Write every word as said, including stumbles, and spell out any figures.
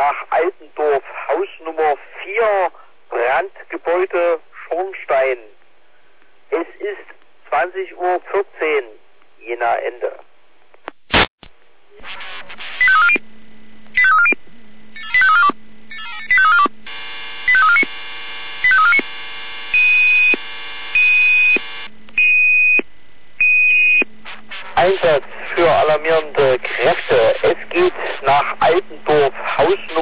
nach Altendorf, Haus Nummer vier, Brandgebäude Schornstein. Es ist zwanzig Uhr vierzehn, Jena Ende. Einsatz für alarmierende Kräfte. Es geht nach Altendorf.